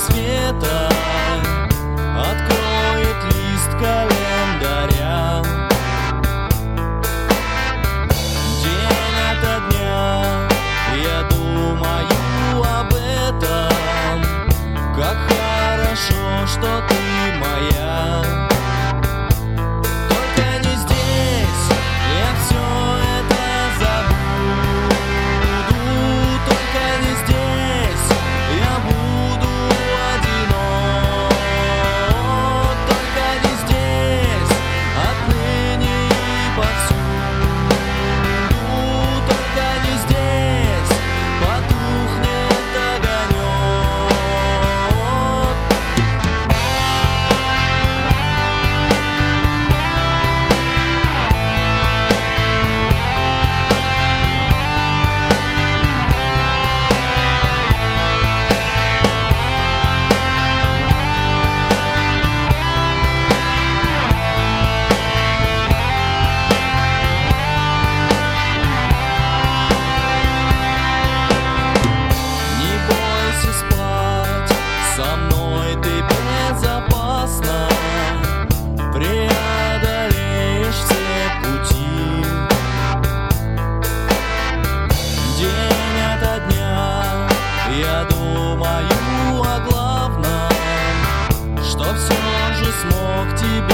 рассвета откроет лист календаря. День ото дня я думаю об этом, как хорошо, что ты моя. Только не здесь, я все это забуду. Только не здесь, я буду одинок. Только не здесь, отныне и повсюду. Только не здесь, потухнет огонек. Не бойся спать, со мной ты безопасно преодолеешь все пути. День ото дня я думаю о главном, что все же смог тебе